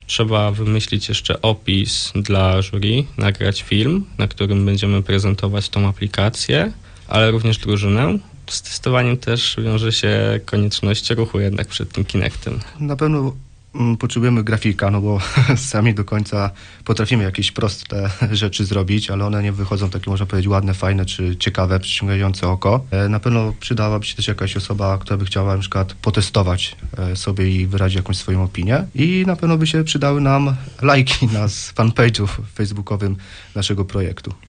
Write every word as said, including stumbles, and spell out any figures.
Trzeba wymyślić jeszcze opis dla jury, nagrać film, na którym będziemy prezentować tą aplikację, ale również drużynę. Z testowaniem też wiąże się konieczność ruchu jednak przed tym Kinectem. Na pewno mm, potrzebujemy grafika, no bo sami do końca potrafimy jakieś proste rzeczy zrobić, ale one nie wychodzą takie, można powiedzieć, ładne, fajne czy ciekawe, przyciągające oko. E, na pewno przydałaby się też jakaś osoba, która by chciała na przykład potestować e, sobie i wyrazić jakąś swoją opinię. I na pewno by się przydały nam lajki na fanpage'ów facebookowym naszego projektu.